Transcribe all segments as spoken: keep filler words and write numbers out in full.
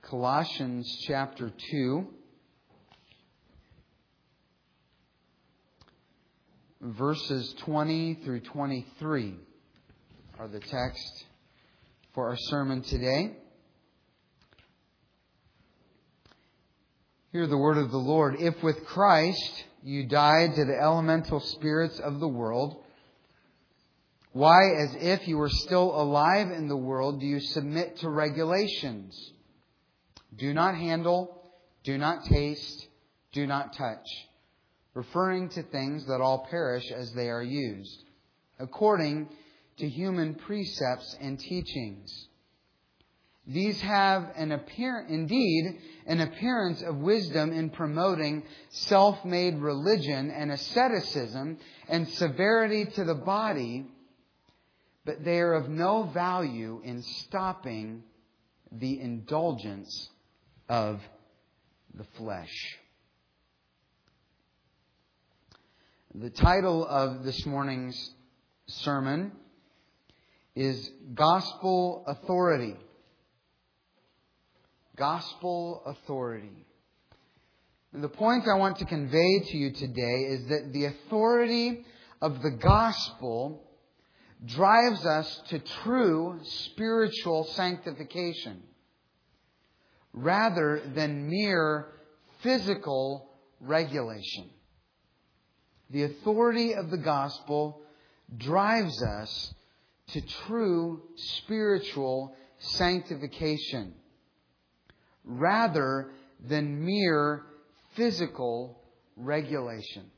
Colossians chapter two, verses twenty through twenty-three are the text for our sermon today. Hear the word of the Lord. If with Christ you died to the elemental spirits of the world, why, as if you were still alive in the world, do you submit to regulations? Do not handle, do not taste, do not touch, referring to things that all perish as they are used, according to human precepts and teachings. These have an appear- indeed an appearance of wisdom in promoting self-made religion and asceticism and severity to the body, but they are of no value in stopping the indulgence of the flesh. The title of this morning's sermon is Gospel Authority. Gospel Authority. And the point I want to convey to you today is that the authority of the gospel drives us to true spiritual sanctification, rather than mere physical regulation. The authority of the gospel drives us to true spiritual sanctification, rather than mere physical regulation.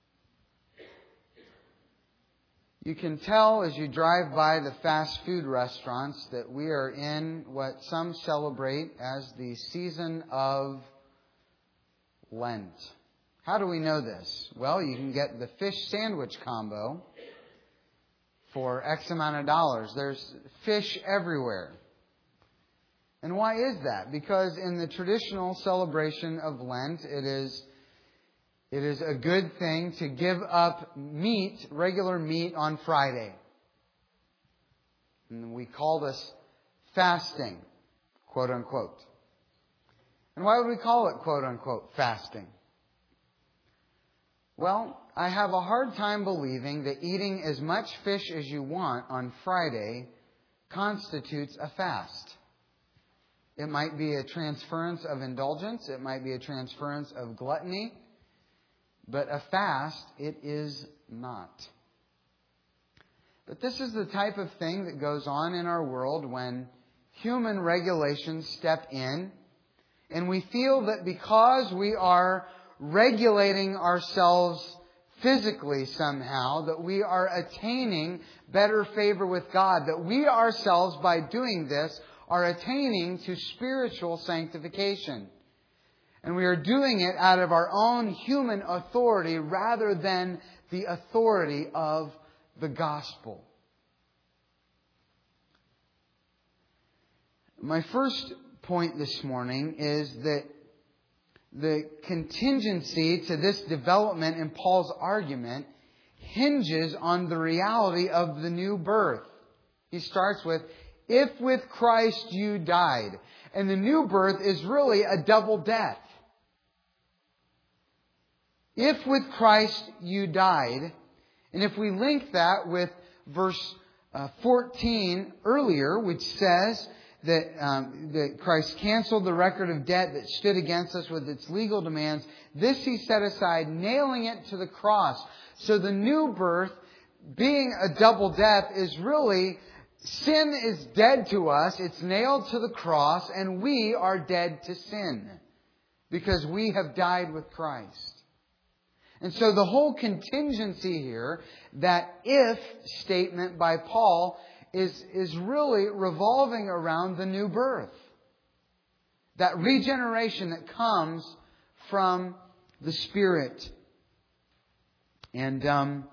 You can tell as you drive by the fast food restaurants that we are in what some celebrate as the season of Lent. How do we know this? Well, you can get the fish sandwich combo for X amount of dollars. There's fish everywhere. And why is that? Because in the traditional celebration of Lent, it is It is a good thing to give up meat, regular meat, on Friday. And we call this fasting, quote unquote. And why would we call it, quote unquote, fasting? Well, I have a hard time believing that eating as much fish as you want on Friday constitutes a fast. It might be a transference of indulgence. It might be a transference of gluttony. But a fast, it is not. But this is the type of thing that goes on in our world when human regulations step in, and we feel that because we are regulating ourselves physically somehow, that we are attaining better favor with God, that we ourselves, by doing this, are attaining to spiritual sanctification. And we are doing it out of our own human authority rather than the authority of the gospel. My first point this morning is that the contingency to this development in Paul's argument hinges on the reality of the new birth. He starts with, if with Christ you died. And the new birth is really a double death. If with Christ you died, and if we link that with verse uh, fourteen earlier, which says that, um, that Christ canceled the record of debt that stood against us with its legal demands, this He set aside, nailing it to the cross. So the new birth, being a double death, is really, sin is dead to us, it's nailed to the cross, and we are dead to sin because we have died with Christ. And so the whole contingency here, that if statement by Paul, is, is really revolving around the new birth. That regeneration that comes from the Spirit. And um,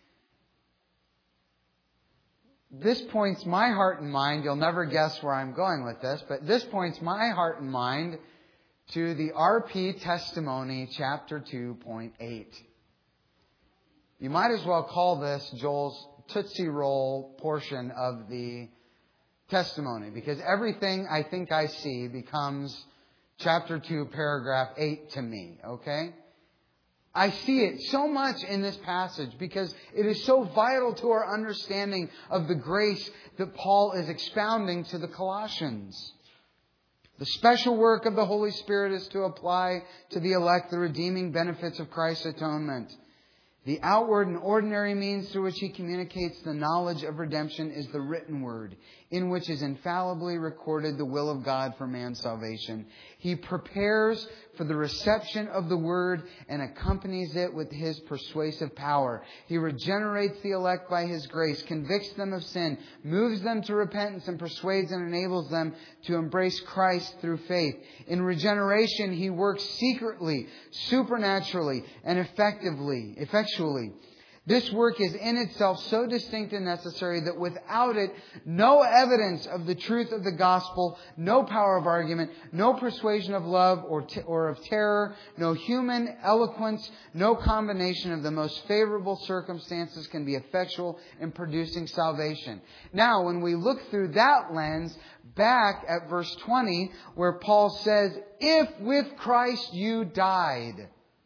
this points my heart and mind, you'll never guess where I'm going with this, but this points my heart and mind to the R P Testimony, chapter two point eight. You might as well call this Joel's Tootsie Roll portion of the testimony, because everything I think I see becomes chapter two, paragraph eight to me, okay? I see it so much in this passage because it is so vital to our understanding of the grace that Paul is expounding to the Colossians. The special work of the Holy Spirit is to apply to the elect the redeeming benefits of Christ's atonement. The outward and ordinary means through which He communicates the knowledge of redemption is the written word, in which is infallibly recorded the will of God for man's salvation. He prepares for the reception of the word and accompanies it with His persuasive power. He regenerates the elect by His grace, convicts them of sin, moves them to repentance, and persuades and enables them to embrace Christ through faith. In regeneration, He works secretly, supernaturally, and effectively, effectually. This work is in itself so distinct and necessary that without it, no evidence of the truth of the gospel, no power of argument, no persuasion of love or, t- or of terror, no human eloquence, no combination of the most favorable circumstances can be effectual in producing salvation. Now, when we look through that lens, back at verse twenty, where Paul says, if with Christ you died,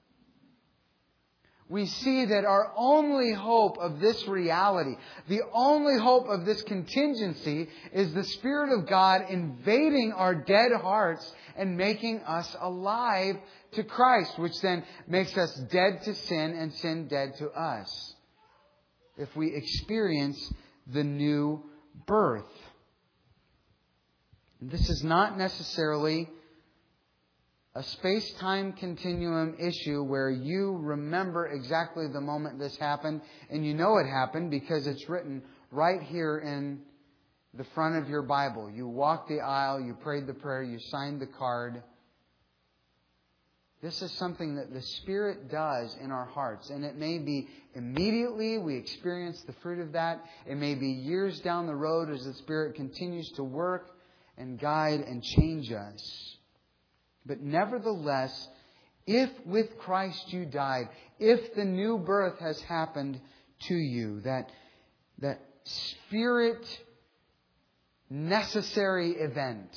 we see that our only hope of this reality, the only hope of this contingency, is the Spirit of God invading our dead hearts and making us alive to Christ, which then makes us dead to sin and sin dead to us, if we experience the new birth. This is not necessarily a space-time continuum issue where you remember exactly the moment this happened, and you know it happened because it's written right here in the front of your Bible. You walked the aisle, you prayed the prayer, you signed the card. This is something that the Spirit does in our hearts, and it may be immediately we experience the fruit of that. It may be years down the road as the Spirit continues to work and guide and change us. But nevertheless, if with Christ you died, if the new birth has happened to you, that, that Spirit necessary event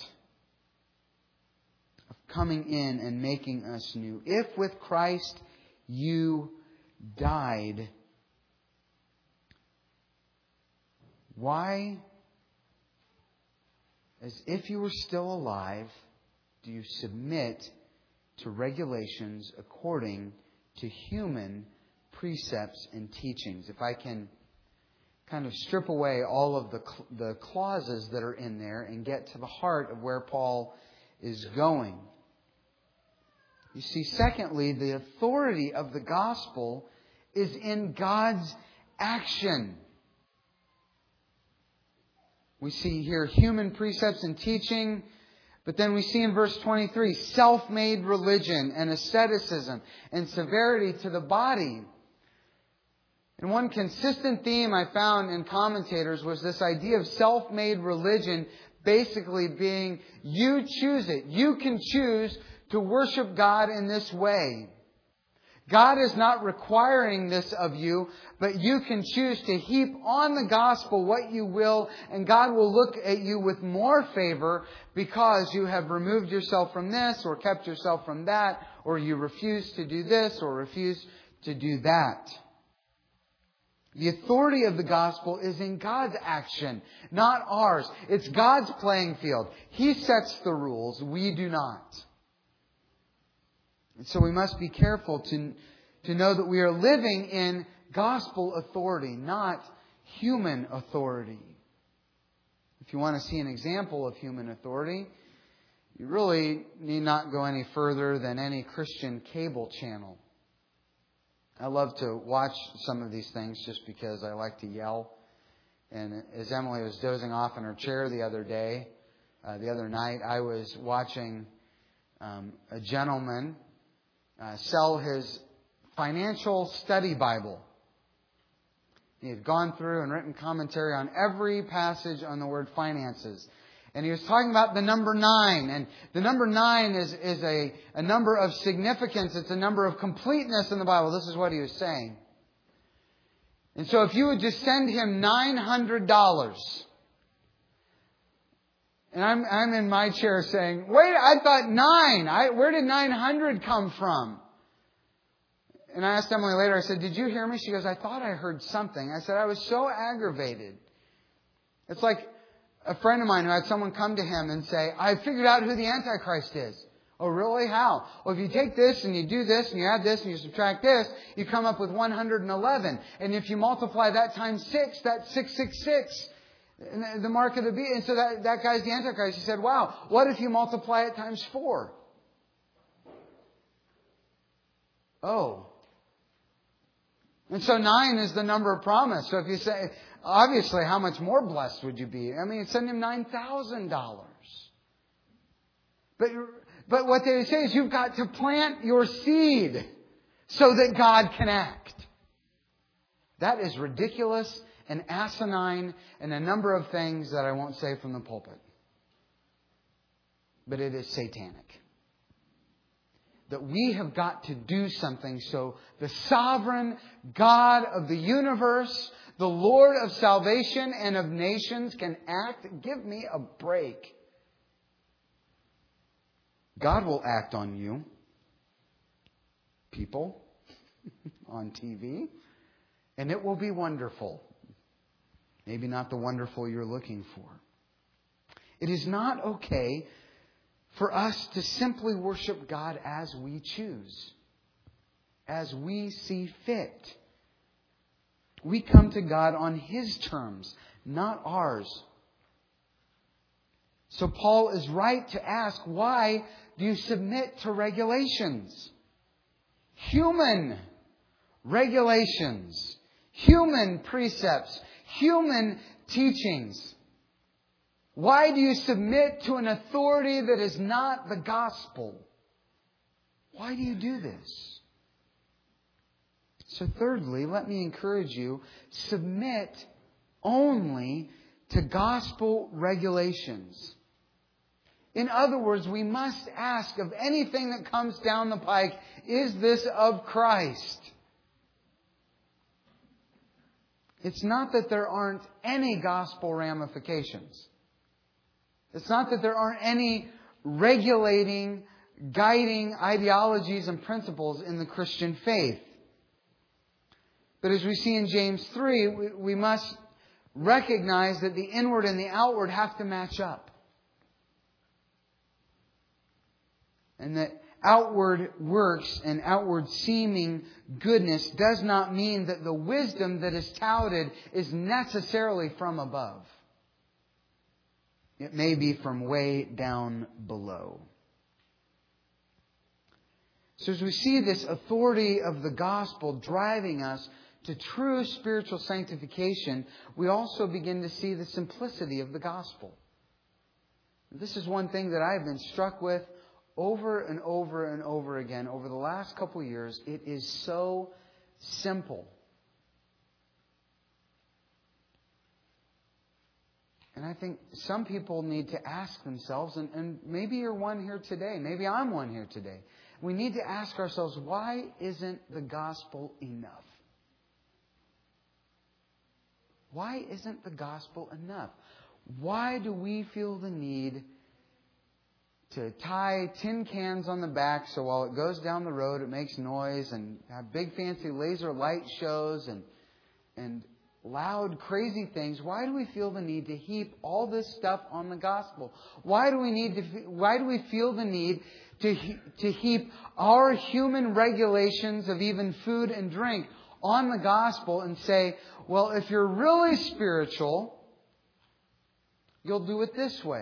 of coming in and making us new, if with Christ you died, why, as if you were still alive, do you submit to regulations according to human precepts and teachings? If I can kind of strip away all of the the clauses that are in there and get to the heart of where Paul is going. You see, secondly, the authority of the gospel is in God's action. We see here human precepts and teaching. But then we see in verse twenty-three, self-made religion and asceticism and severity to the body. And one consistent theme I found in commentators was this idea of self-made religion basically being, you choose it. You can choose to worship God in this way. God is not requiring this of you, but you can choose to heap on the gospel what you will, and God will look at you with more favor because you have removed yourself from this or kept yourself from that, or you refuse to do this or refuse to do that. The authority of the gospel is in God's action, not ours. It's God's playing field. He sets the rules. We do not. And so we must be careful to, to know that we are living in gospel authority, not human authority. If you want to see an example of human authority, you really need not go any further than any Christian cable channel. I love to watch some of these things just because I like to yell. And as Emily was dozing off in her chair the other day, uh, the other night, I was watching um, a gentleman Uh, sell his financial study Bible. He had gone through and written commentary on every passage on the word finances. And he was talking about the number nine. And the number nine is, is a, a number of significance. It's a number of completeness in the Bible. This is what he was saying. And so if you would just send him nine hundred dollars, And I'm, I'm in my chair saying, wait, I thought nine. I, where did nine hundred come from? And I asked Emily later, I said, did you hear me? She goes, I thought I heard something. I said, I was so aggravated. It's like a friend of mine who had someone come to him and say, I figured out who the Antichrist is. Oh, really? How? Well, if you take this and you do this and you add this and you subtract this, you come up with one hundred eleven. And if you multiply that times six, that's six six six. The mark of the beast. And so that, that guy's the Antichrist. He said, wow, what if you multiply it times four? Oh. And so nine is the number of promise. So if you say, obviously, how much more blessed would you be? I mean, send him nine thousand dollars. But, but what they say is you've got to plant your seed so that God can act. That is ridiculous and asinine and a number of things that I won't say from the pulpit. But it is satanic. That we have got to do something so the sovereign God of the universe, the Lord of salvation and of nations can act. Give me a break. God will act on you, people, on T V, and it will be wonderful. Maybe not the wonderful you're looking for. It is not okay for us to simply worship God as we choose, as we see fit. We come to God on His terms, not ours. So Paul is right to ask, why do you submit to regulations? Human regulations, human precepts, human teachings. Why do you submit to an authority that is not the gospel? Why do you do this? So thirdly, let me encourage you, submit only to gospel regulations. In other words, we must ask of anything that comes down the pike, is this of Christ? It's not that there aren't any gospel ramifications. It's not that there aren't any regulating, guiding ideologies and principles in the Christian faith. But as we see in James three, we, we must recognize that the inward and the outward have to match up. And that outward works and outward seeming goodness does not mean that the wisdom that is touted is necessarily from above. It may be from way down below. So as we see this authority of the gospel driving us to true spiritual sanctification, we also begin to see the simplicity of the gospel. This is one thing that I've been struck with over and over and over again over the last couple of years. It is so simple. And I think some people need to ask themselves, and, and maybe you're one here today, maybe I'm one here today. We need to ask ourselves, why isn't the gospel enough? Why isn't the gospel enough? Why do we feel the need to tie tin cans on the back so while it goes down the road it makes noise, and have big fancy laser light shows and and loud crazy things? Why do we feel the need to heap all this stuff on the gospel? Why do we need to why do we feel the need to to heap our human regulations of even food and drink on the gospel and say, well, if you're really spiritual, you'll do it this way.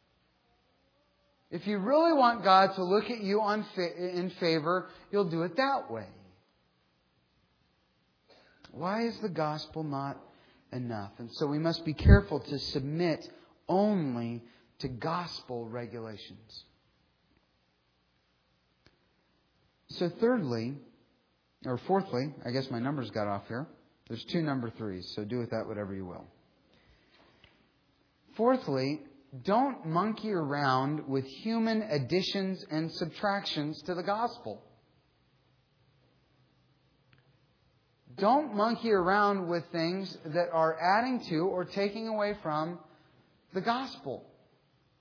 If you really want God to look at you on fa- in favor, you'll do it that way. Why is the gospel not enough? And so we must be careful to submit only to gospel regulations. So thirdly, or fourthly, I guess my numbers got off here. There's two number threes, so do with that whatever you will. Fourthly, don't monkey around with human additions and subtractions to the gospel. Don't monkey around with things that are adding to or taking away from the gospel.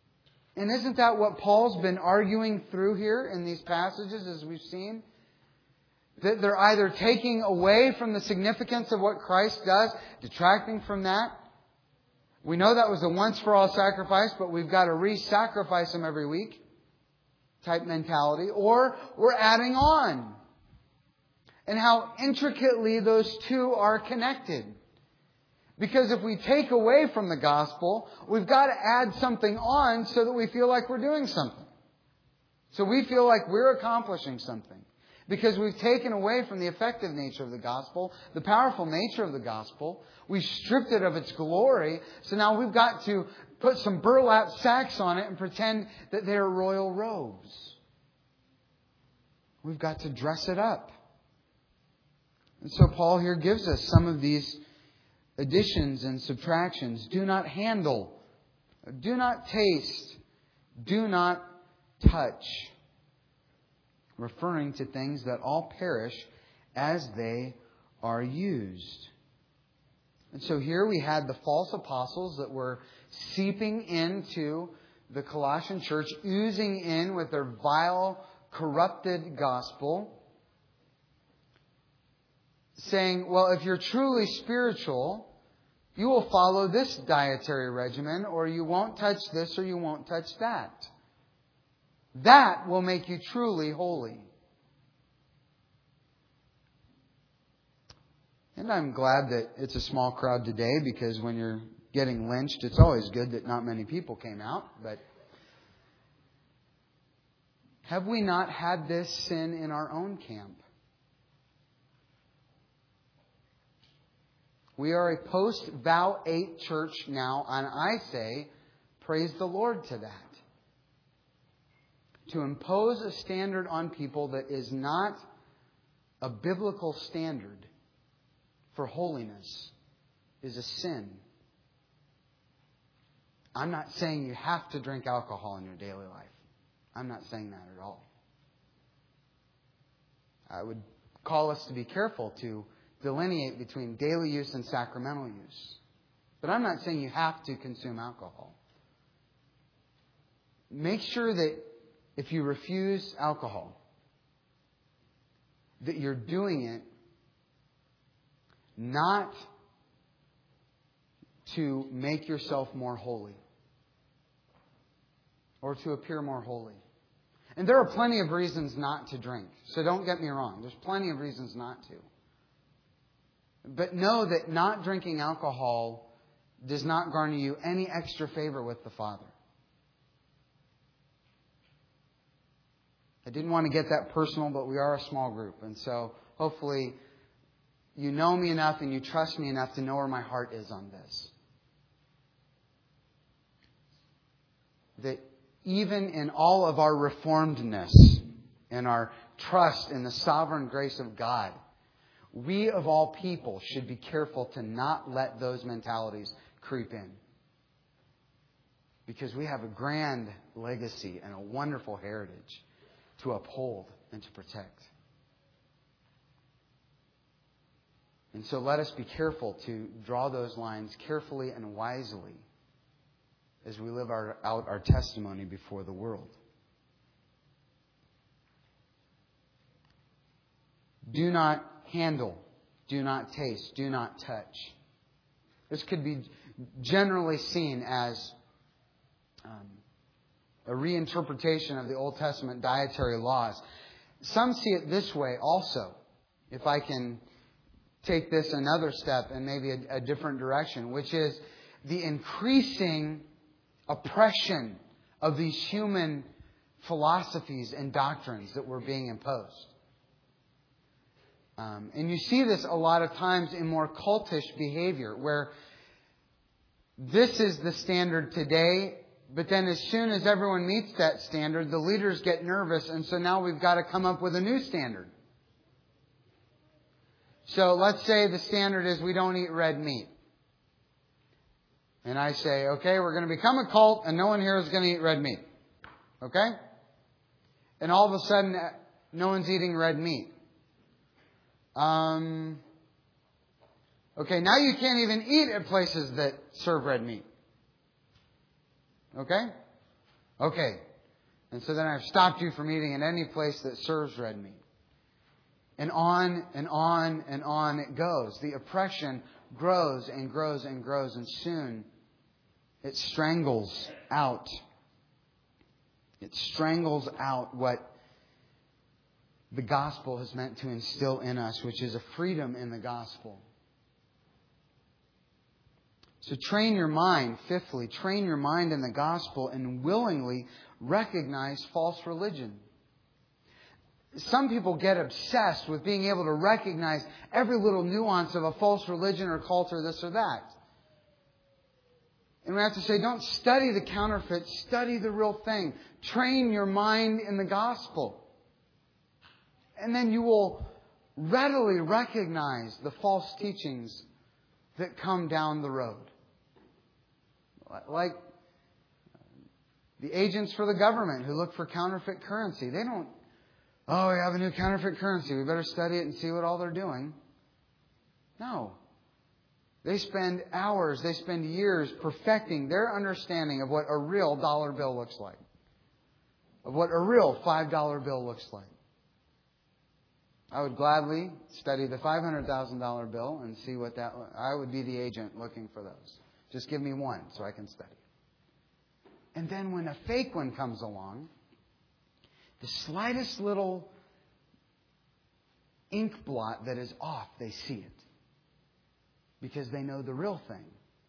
And isn't that what Paul's been arguing through here in these passages, as we've seen? That they're either taking away from the significance of what Christ does, detracting from that. We know that was a once-for-all sacrifice, but we've got to re-sacrifice Him every week type mentality. Or we're adding on. And how intricately those two are connected. Because if we take away from the gospel, we've got to add something on so that we feel like we're doing something. So we feel like we're accomplishing something. Because we've taken away from the effective nature of the gospel, the powerful nature of the gospel. We've stripped it of its glory. So now we've got to put some burlap sacks on it and pretend that they're royal robes. We've got to dress it up. And so Paul here gives us some of these additions and subtractions. Do not handle. Do not taste. Do not touch. Referring to things that all perish as they are used. And so here we had the false apostles that were seeping into the Colossian church, oozing in with their vile, corrupted gospel. Saying, well, if you're truly spiritual, you will follow this dietary regimen, or you won't touch this, or you won't touch that. That will make you truly holy. And I'm glad that it's a small crowd today, because when you're getting lynched, it's always good that not many people came out. But have we not had this sin in our own camp? We are a post-vow eight church now, and I say, praise the Lord to that. To impose a standard on people that is not a biblical standard for holiness is a sin. I'm not saying you have to drink alcohol in your daily life. I'm not saying that at all. I would call us to be careful to delineate between daily use and sacramental use. But I'm not saying you have to consume alcohol. Make sure that if you refuse alcohol, that you're doing it not to make yourself more holy or to appear more holy. And there are plenty of reasons not to drink. So don't get me wrong. There's plenty of reasons not to. But know that not drinking alcohol does not garner you any extra favor with the Father. I didn't want to get that personal, but we are a small group. And so hopefully you know me enough and you trust me enough to know where my heart is on this. That even in all of our reformedness and our trust in the sovereign grace of God, we of all people should be careful to not let those mentalities creep in. Because we have a grand legacy and a wonderful heritage to uphold and to protect. And so let us be careful to draw those lines carefully and wisely as we live our, out our testimony before the world. Do not handle, do not taste, do not touch. This could be generally seen as um, a reinterpretation of the Old Testament dietary laws. Some see it this way also, if I can take this another step and maybe a, a different direction, which is the increasing oppression of these human philosophies and doctrines that were being imposed. Um, and you see this a lot of times in more cultish behavior, where this is the standard today, but then as soon as everyone meets that standard, the leaders get nervous, and so now we've got to come up with a new standard. So let's say the standard is we don't eat red meat. And I say, okay, we're going to become a cult, and no one here is going to eat red meat. Okay? And all of a sudden, no one's eating red meat. Um, okay, now you can't even eat at places that serve red meat. Okay? Okay. And so then I've stopped you from eating at any place that serves red meat. And on and on and on it goes. The oppression grows and grows and grows, and soon it strangles out. It strangles out what the gospel has meant to instill in us, which is a freedom in the gospel. So train your mind, fifthly, train your mind in the gospel and willingly recognize false religion. Some people get obsessed with being able to recognize every little nuance of a false religion or cult or this or that. And we have to say, don't study the counterfeit, study the real thing. Train your mind in the gospel. And then you will readily recognize the false teachings that come down the road. Like the agents for the government who look for counterfeit currency. They don't, oh, we have a new counterfeit currency. We better study it and see what all they're doing. No. They spend hours, they spend years perfecting their understanding of what a real dollar bill looks like. Of what a real five dollar bill looks like. I would gladly study the five hundred thousand dollars bill and see what that... I would be the agent looking for those. Just give me one so I can study. And then when a fake one comes along, the slightest little ink blot that is off, they see it. Because they know the real thing.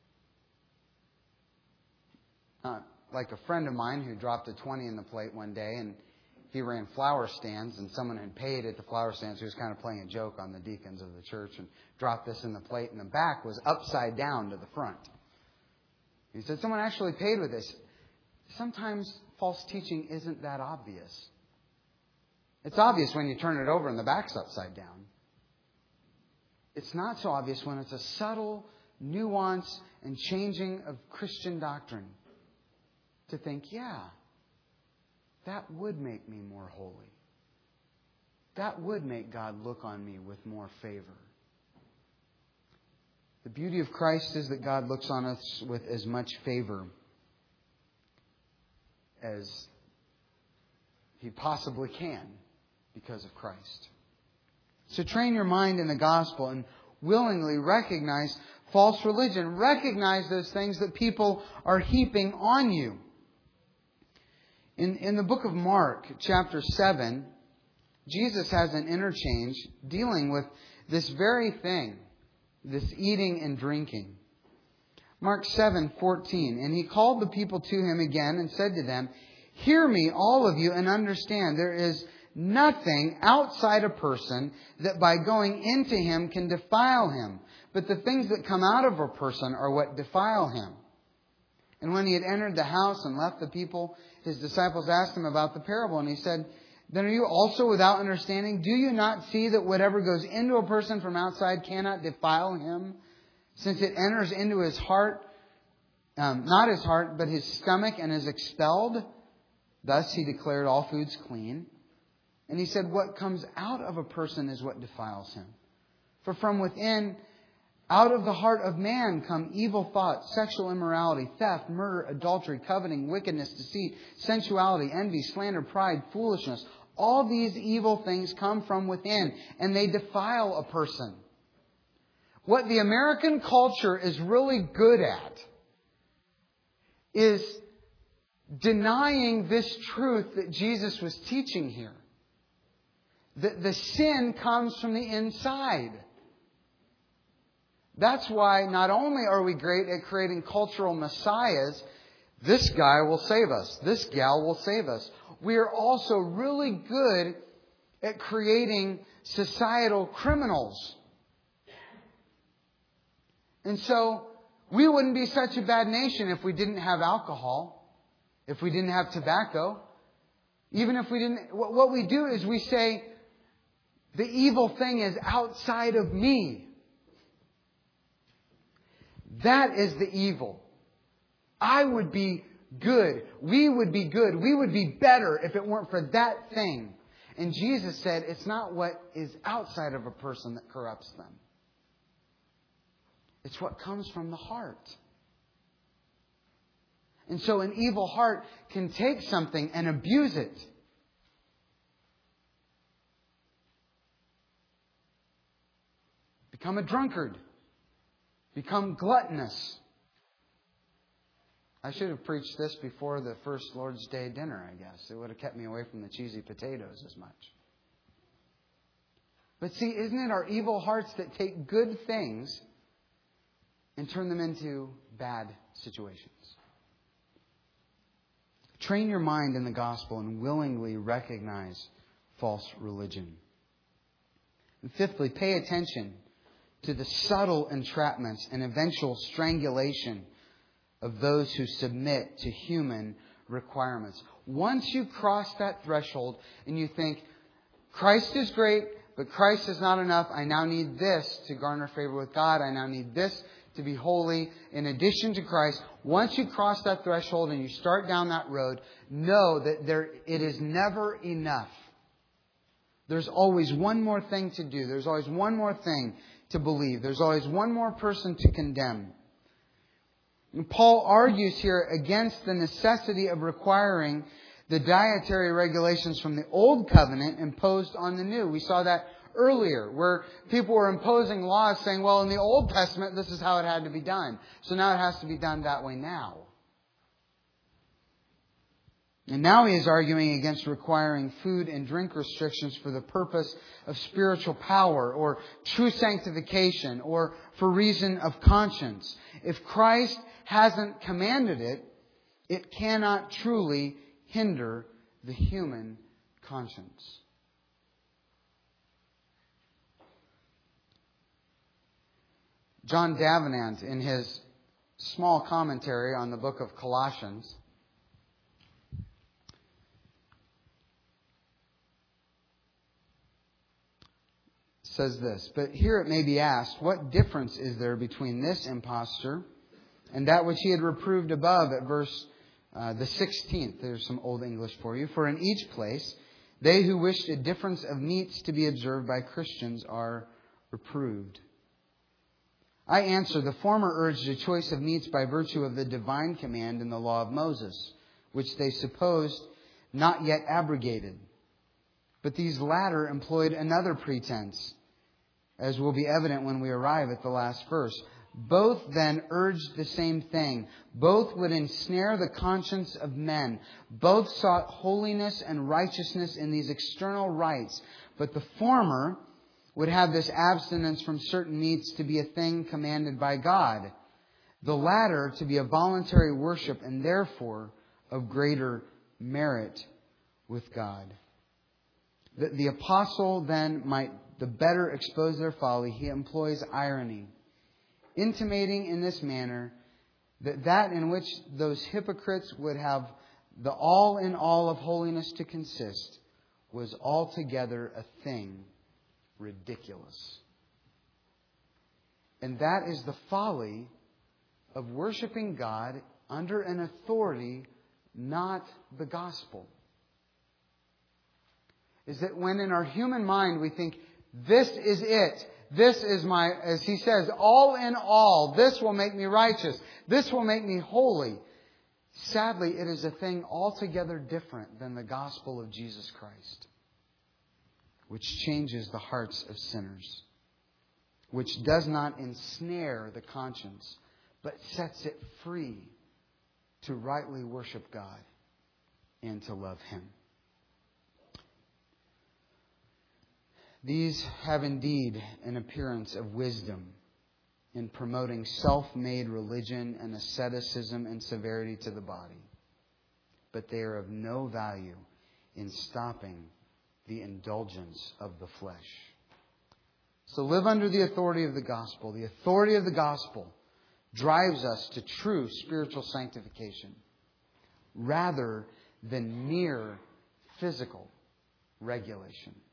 Uh, like a friend of mine who dropped a twenty in the plate one day, and he ran flower stands, and someone had paid at the flower stands. He was kind of playing a joke on the deacons of the church and dropped this in the plate, and the back was upside down to the front. He said, someone actually paid with this. Sometimes false teaching isn't that obvious. It's obvious when you turn it over and the back's upside down. It's not so obvious when it's a subtle nuance and changing of Christian doctrine. To think, yeah, that would make me more holy. That would make God look on me with more favor. The beauty of Christ is that God looks on us with as much favor as He possibly can because of Christ. So train your mind in the gospel and willingly recognize false religion. Recognize those things that people are heaping on you. In, in the book of Mark, chapter seven, Jesus has an interchange dealing with this very thing, this eating and drinking. Mark seven fourteen, and He called the people to Him again and said to them, "Hear me, all of you, and understand there is nothing outside a person that by going into him can defile him. But the things that come out of a person are what defile him." And when He had entered the house and left the people, His disciples asked Him about the parable. And He said, "Then are you also without understanding? Do you not see that whatever goes into a person from outside cannot defile him, since it enters into his heart, um, not his heart, but his stomach, and is expelled? Thus He declared all foods clean." And He said, "What comes out of a person is what defiles him. For from within, out of the heart of man come evil thoughts, sexual immorality, theft, murder, adultery, coveting, wickedness, deceit, sensuality, envy, slander, pride, foolishness. All these evil things come from within, and they defile a person." What the American culture is really good at is denying this truth that Jesus was teaching here. That the sin comes from the inside. That's why not only are we great at creating cultural messiahs, this guy will save us, this gal will save us. We are also really good at creating societal criminals. And so we wouldn't be such a bad nation if we didn't have alcohol, if we didn't have tobacco, even if we didn't. What we do is we say, the evil thing is outside of me. That is the evil. I would be good. We would be good. We would be better if it weren't for that thing. And Jesus said it's not what is outside of a person that corrupts them. It's what comes from the heart. And so an evil heart can take something and abuse it. Become a drunkard. Become gluttonous. I should have preached this before the first Lord's Day dinner, I guess. It would have kept me away from the cheesy potatoes as much. But see, isn't it our evil hearts that take good things and turn them into bad situations? Train your mind in the gospel and willingly recognize false religion. And fifthly, pay attention to the subtle entrapments and eventual strangulation of those who submit to human requirements. Once you cross that threshold and you think, Christ is great, but Christ is not enough. I now need this to garner favor with God. I now need this to be holy in addition to Christ. Once you cross that threshold and you start down that road, know that there it is never enough. There's always one more thing to do. There's always one more thing to believe. There's always one more person to condemn. And Paul argues here against the necessity of requiring the dietary regulations from the Old Covenant imposed on the New. We saw that earlier, where people were imposing laws saying, well, in the Old Testament, this is how it had to be done. So now it has to be done that way now. And now he is arguing against requiring food and drink restrictions for the purpose of spiritual power or true sanctification or for reason of conscience. If Christ hasn't commanded it, it cannot truly hinder the human conscience. John Davenant, in his small commentary on the book of Colossians, says this, but here it may be asked, what difference is there between this impostor and that which he had reproved above at verse uh, the sixteenth? There's some Old English for you. For in each place, they who wished a difference of meats to be observed by Christians are reproved. I answer, the former urged a choice of meats by virtue of the divine command in the law of Moses, which they supposed not yet abrogated. But these latter employed another pretense, as will be evident when we arrive at the last verse. Both then urged the same thing. Both would ensnare the conscience of men. Both sought holiness and righteousness in these external rites. But the former would have this abstinence from certain meats to be a thing commanded by God. The latter to be a voluntary worship and therefore of greater merit with God. The, the apostle then might the better expose their folly. He employs irony, intimating in this manner that that in which those hypocrites would have the all in all of holiness to consist was altogether a thing ridiculous. And that is the folly of worshiping God under an authority not the gospel. Is that when in our human mind we think, this is it. This is my, as he says, all in all. This will make me righteous. This will make me holy. Sadly, it is a thing altogether different than the gospel of Jesus Christ, which changes the hearts of sinners, which does not ensnare the conscience, but sets it free to rightly worship God and to love Him. These have indeed an appearance of wisdom in promoting self-made religion and asceticism and severity to the body, but they are of no value in stopping the indulgence of the flesh. So live under the authority of the gospel. The authority of the gospel drives us to true spiritual sanctification rather than mere physical regulation.